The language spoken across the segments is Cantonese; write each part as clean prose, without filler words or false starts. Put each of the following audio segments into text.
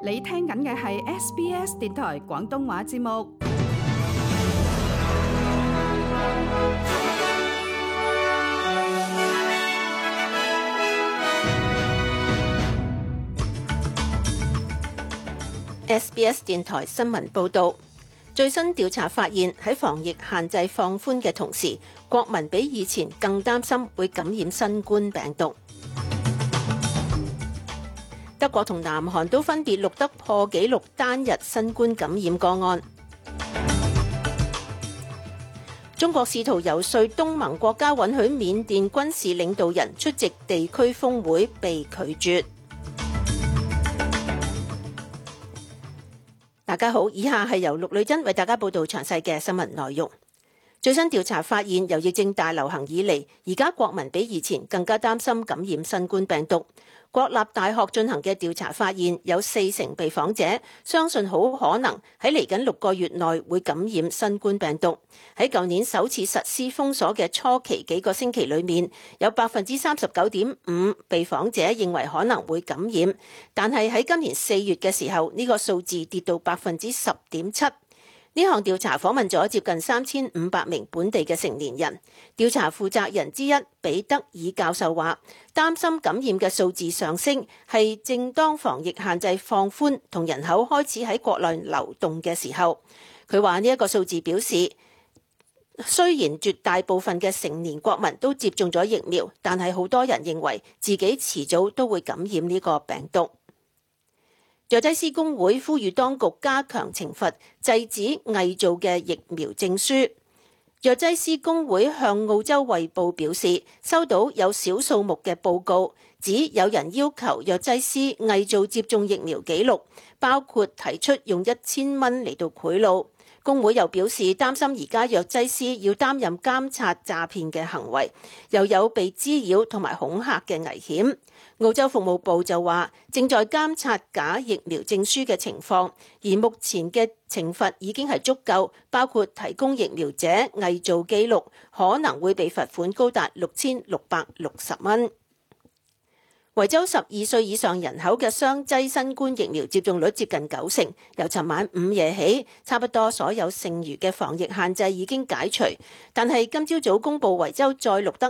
你聽緊嘅係 SBS 電台廣東話節目。 SBS 電台新聞報導，最新調查發現喺防疫限制放寬嘅同時，國民比以前更擔心會感染新冠病毒。德國同南韓都分別錄得破紀錄單日新冠感染個案。中國試圖遊說東盟國家允許緬甸軍事領導人出席地區峰會，被拒絕。大家好，以下係由陸女珍為大家報道詳細嘅新聞內容。最新調查發現，由疫症大流行以嚟，而家國民比以前更加擔心感染新冠病毒。國立大學進行嘅調查發現，有40%被訪者相信好可能喺嚟緊6個月內會感染新冠病毒。喺舊年首次實施封鎖嘅初期幾個星期裏面，有39.5%被訪者認為可能會感染，但係喺今年4月嘅時候，呢個數字跌到10.7%。呢項調查訪問咗接近3500名本地嘅成年人。調查負責人之一彼得爾教授話，擔心感染嘅數字上升係正當防疫限制放寬同人口開始喺國內流動嘅時候。佢話呢一個數字表示，雖然絕大部分嘅成年國民都接種咗疫苗，但係好多人認為自己遲早都會感染呢個病毒。藥劑師公會呼籲當局加強懲罰，制止偽造嘅疫苗證書。藥劑師公會向澳洲衛報表示，收到有小數目嘅報告，指有人要求藥劑師偽造接種疫苗記錄，包括提出用1000蚊嚟到賄賂。公會又表示擔心而家藥劑師要擔任監察詐騙嘅行為，又有被滋擾同埋恐嚇嘅危險。澳洲服務部就話正在監察假疫苗證書嘅情況，而目前嘅懲罰已經係足夠，包括提供疫苗者偽造記錄，可能會被罰款高達6660蚊。維州12歲以上人口嘅雙劑新冠疫苗接種率接近90%，由尋晚午夜起，差不多所有剩餘嘅防疫限制已經解除，但係今朝早公布維州再錄得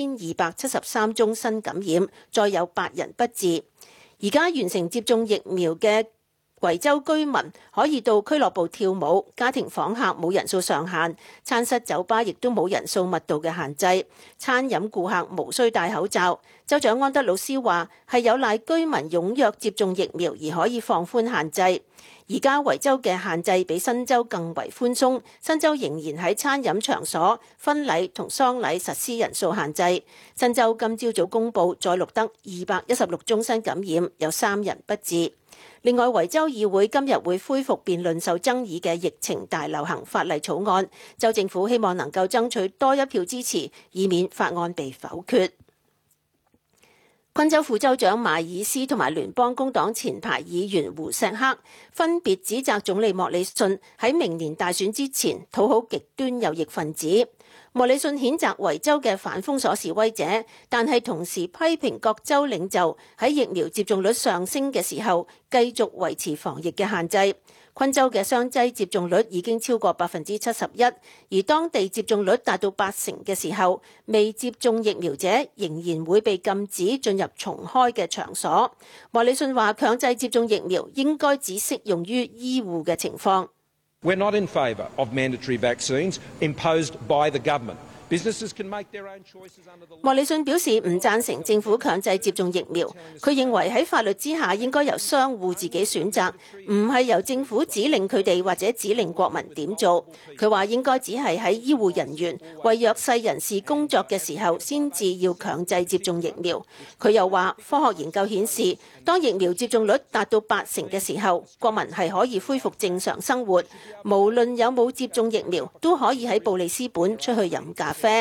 1273宗新感染，再有8人不治。而家完成接種疫苗嘅維州居民可以到俱樂部跳舞，家庭訪客冇人數上限，餐室酒吧亦都冇人數密度嘅限制，餐飲顧客無需戴口罩。州長安德魯斯話係有賴居民踴躍接種疫苗而可以放寬限制。而家維州嘅限制比新州更為寬鬆，新州仍然喺餐飲場所、婚禮同喪禮實施人數限制。新州今朝早公布再錄得216宗新感染，有3人不治。另外，維州議會今日會恢復辯論受爭議嘅疫情大流行法例草案，州政府希望能夠爭取多一票支持，以免法案被否決。昆州副州長邁爾斯同埋聯邦工黨前排議員胡錫克分別指責總理莫里遜喺明年大選之前討好極端右翼分子。莫里遜譴責維州嘅反封鎖示威者，但係同時批評各州領袖喺疫苗接種率上升嘅時候繼續維持防疫嘅限制。昆州嘅雙劑接種率已經超過71%，而當地接種率達到80%嘅時候，未接種疫苗者仍然會被禁止進入重開嘅場所。莫里遜話強制接種疫苗應該只適用於醫護嘅情況。 We're not in favour of mandatory vaccines imposed by the government. Businesses can make their own choices under the law. 莫里遜表示唔贊成政府強制接種疫苗，佢認為喺法律之下應該由商戶自己選擇，唔係由政府指令佢哋或者指令國民點做。佢話應該只係喺醫護人員為弱勢人士工作嘅時候先至要強制接種疫苗。佢又話科學研究顯示，當疫苗接種率達到80%嘅時候，國民係可以恢復正常生活，無論有冇接種疫苗都可以喺布里斯本出去飲咖啡。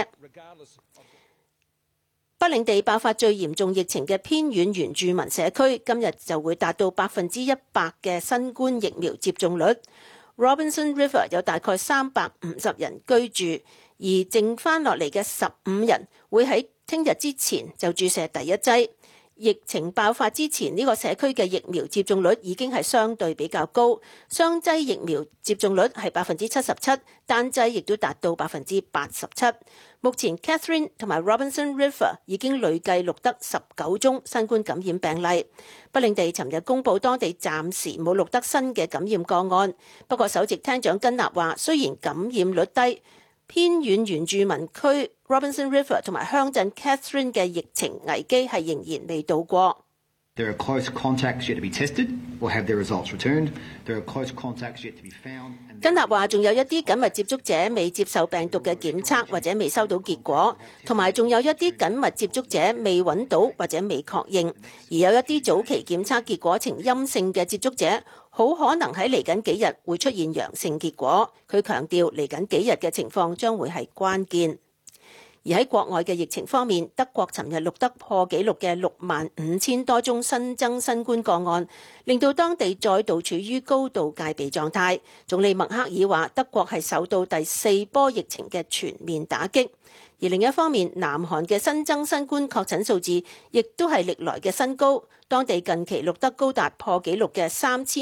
北領地爆發最嚴重疫情嘅偏遠原住民社區，今日就會達到100%嘅新冠疫苗接種率。Robinson River 有大概350人居住，而剩翻落嚟嘅15人會喺聽日之前就注射第一劑。 疫情爆發之前，呢個社區嘅疫苗接種率已經係相對比較高，雙劑疫苗接種率係77%，單劑亦都達到87%。目前 Catherine 同埋 Robinson River 已經累計錄得19宗新冠感染病例。不領地尋日公佈當地暫時冇錄得新嘅感染個案，不過首席廳長根納話，雖然感染率低，偏遠原住民區 Robinson River 同埋鄉鎮 Catherine 嘅疫情危機係仍然未渡過。 There are close contacts yet to be tested or have their results returned. There are close contacts yet to be found. 根納話，仲有一啲緊密接觸者未接受病毒嘅檢測或者未收到結果，同埋仲有一啲緊密接觸者未揾到或者未確認，而有一啲早期檢測結果呈陰性嘅接觸者，好可能喺嚟緊幾日會出現陽性結果。佢強調嚟緊幾日嘅情況將會係關鍵。而喺國外嘅疫情方面，德國尋日錄得破紀錄嘅65,000多宗新增新冠個案，令到當地再度處於高度戒備狀態。總理默克爾話，德國係受到第4波疫情嘅全面打擊。而另一方面，南韓嘅新增新冠確診數字亦都係歷來嘅新高，當地近期錄得高達破紀錄嘅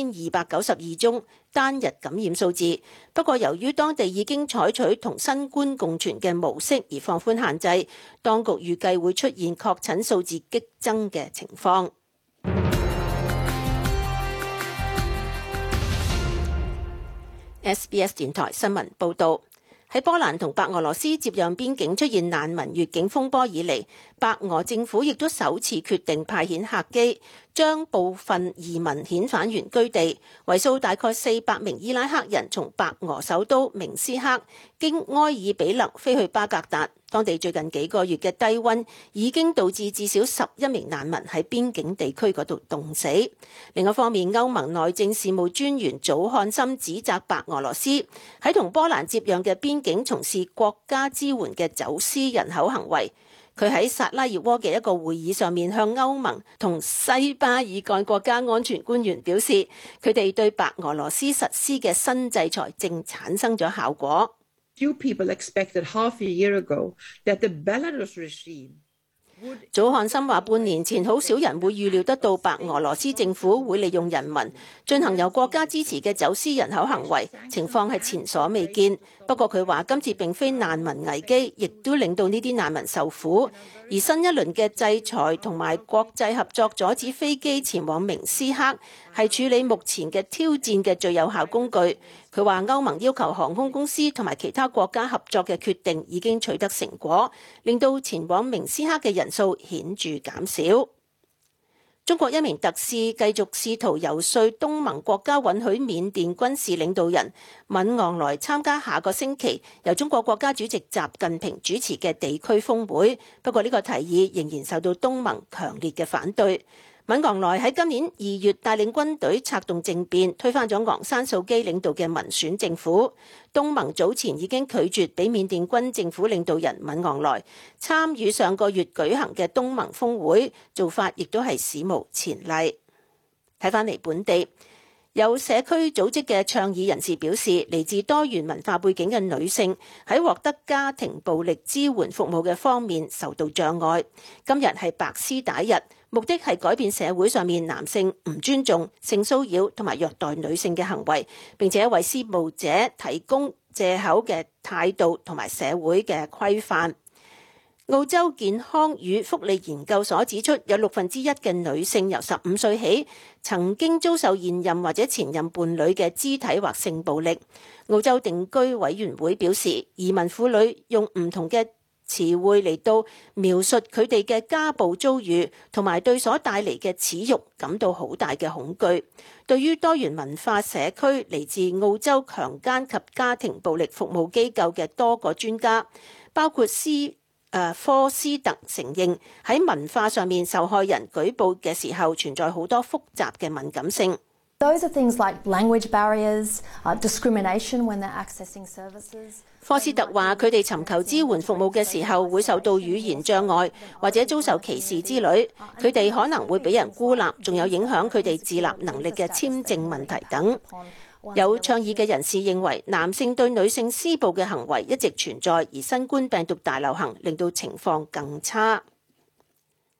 3292宗單日感染數字。不過由於當地已經採取同新冠共存嘅模式而放寬限制，當局預計會出現確診數字激增嘅情況。SBS 電台新聞報導。喺波蘭同白俄羅斯接壤邊境出現難民越境風波以嚟，白俄政府亦都首次決定派遣客機，將部分移民遣返原居地，為數大概400名伊拉克人從白俄首都明斯克經埃爾比勒飛去巴格達。當地最近幾個月嘅低溫已經導致至少11名難民喺邊境地區嗰度凍死。另一方面，歐盟內政事務專員祖漢森指責白俄羅斯喺同波蘭接壤嘅邊境從事國家支援嘅走私人口行為。佢喺薩拉熱窩嘅一個會議上面向歐盟同西巴爾幹國家安全官員表示，佢哋對白俄羅斯實施嘅新制裁正產生咗效果。 Few people expected half a year ago that the Belarus regime。 祖漢森話：半年前好少人會預料得到白俄羅斯政府會利用人民進行由國家支持嘅走私人口行為，情況係前所未見。不過佢話今次並非難民危機，亦都令到呢啲難民受苦。而新一輪嘅制裁同埋國際合作阻止飛機前往明斯克，係處理目前嘅挑戰嘅最有效工具。佢話歐盟要求航空公司同埋其他國家合作嘅決定已經取得成果，令到前往明斯克嘅人數顯著減少。中國一名特使繼續試圖遊說東盟國家允許緬甸軍事領導人敏昂萊參加下個星期由中國國家主席習近平主持嘅地區峰會，不過呢個提議仍然受到東盟強烈嘅反對。敏昂萊喺今年2月帶領軍隊策動政變，推翻咗昂山素基領導嘅民選政府。東盟早前已經拒絕俾緬甸軍政府領導人敏昂萊參與上個月舉行嘅東盟峰會，做法亦都係史無前例。睇返嚟本地，有社區組織嘅倡議人士表示，嚟自多元文化背景嘅女性喺獲得家庭暴力支援服務嘅方面受到障礙。今日係白絲帶日，目的係改變社會上面男性唔尊重、性騷擾同埋虐待女性嘅行為，並且為施暴者提供藉口嘅態度同埋社會嘅規範。澳洲健康與福利研究所指出，有1/6嘅女性由15歲起曾經遭受現任或者前任伴侶嘅肢體或性暴力。澳洲定居委員會表示，移民婦女用唔同嘅詞彙嚟到描述佢哋嘅家暴遭遇，同埋對所帶嚟嘅恥辱感到好大嘅恐懼。對於多元文化社區嚟自澳洲強姦及家庭暴力服務機構嘅多個專家，包括科斯特承認喺文化上面受害人舉報嘅時候存在好多複雜嘅敏感性。 Those are things like language barriers, discrimination when they're accessing services. 科斯特話：佢哋尋求支援服務嘅時候會受到語言障礙或者遭受歧視之類，佢哋可能會俾人孤立，仲有影響佢哋自立能力嘅簽證問題等。有倡議嘅人士認為，男性對女性施暴嘅行為一直存在，而新冠病毒大流行令到情況更差。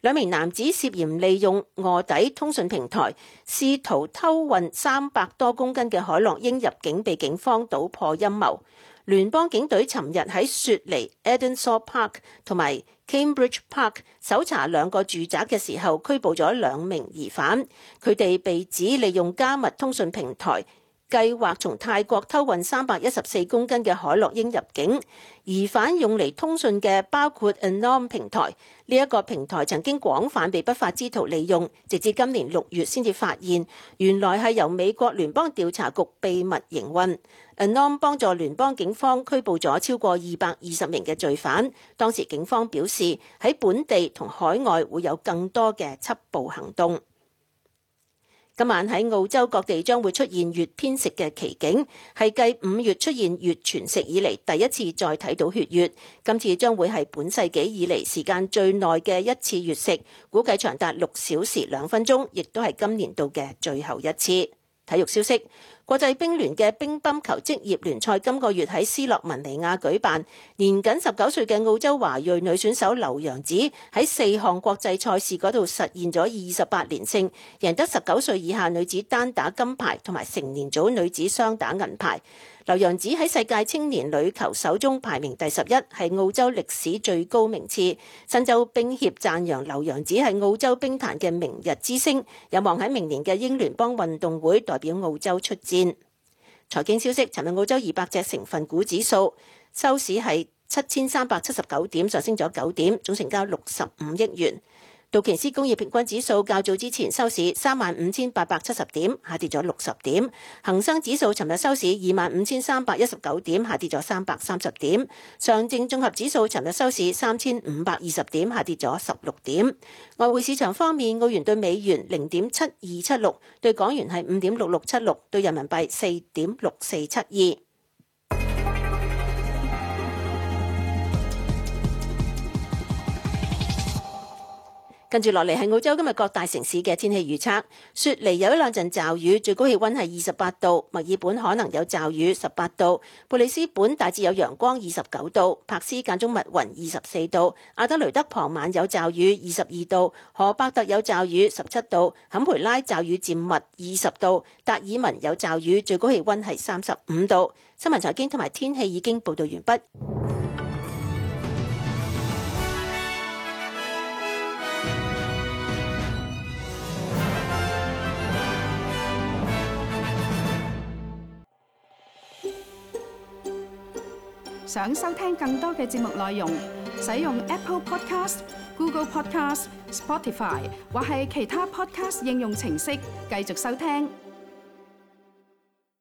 兩名男子涉嫌利用臥底通訊平台，試圖偷運300多公斤嘅海洛因入境，被警方搗破陰謀。聯邦警隊尋日喺雪梨 Edensaw Park 同埋 Cambridge Park 搜查2個住宅嘅時候，拘捕咗2名疑犯。佢哋被指利用加密通訊平台，計劃從泰國偷運314公斤嘅海洛因入境。疑犯用嚟通訊嘅包括 Anom 平台，呢一個平台曾經廣泛被不法之徒利用，直至今年6月先至發現，原來係由美國聯邦調查局秘密營運。Anom 幫助聯邦警方拘捕咗超過220名嘅罪犯。當時警方表示喺本地同海外會有更多嘅緝捕行動。今晚喺澳洲各地將會出現月偏食嘅奇景，係繼5月出現月全食以嚟第一次再睇到血月。今次將會係本世紀以嚟時間最耐嘅一次月食，估計長達6小時2分鐘，亦都係今年度嘅最後一次。體育消息，國際乒聯嘅乒乓球職業聯賽今個月喺斯洛文尼亞舉辦，年僅19歲嘅澳洲華裔女選手劉洋子喺4項國際賽事嗰度實現咗28連勝，贏得19歲以下女子單打金牌同埋成年組女子雙打銀牌。劉洋子喺世界青年女球手中排名第11，係澳洲歷史最高名次。新州冰協讚揚劉洋子係澳洲冰壇嘅明日之星，有望喺明年嘅英聯邦運動會代表澳洲出戰。財經消息，尋日澳洲200隻成分股指數收市係7379點，上升咗9點，總成交65億元。道瓊斯工業平均指數較早之前收市35,870點，下跌咗60點。恒生指數尋日收市25,319點，下跌咗330點。上證綜合指數尋日收市3,520點，下跌咗16點。外匯市場方面，澳元對美元0.7276，對港元係5.6676，對人民幣4.6472。跟住落嚟係澳洲今日各大城市嘅天氣預測。雪梨有1-2陣驟雨，最高氣溫係28度；墨爾本可能有驟雨，18度；布里斯本大致有陽光，29度；柏斯間中密雲，24度；阿德雷德傍晚有驟雨，22度；荷伯特有驟雨，17度；坎培拉驟雨漸密，20度；達爾文有驟雨，最高氣溫係35度。新聞財經同埋天氣已經報道完畢。 想收聽更多嘅節目內容，使用 Apple Podcast、Google Podcast、Spotify 或係其他 Podcast 應用程式繼續收聽。